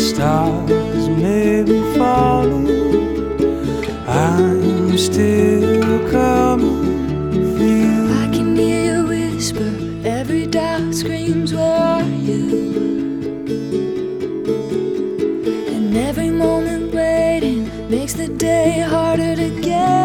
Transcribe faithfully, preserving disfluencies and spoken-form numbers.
stars may be falling, I'm still coming for you. I can hear you whisper, every doubt screams, where are you? And every moment waiting makes the day harder to get.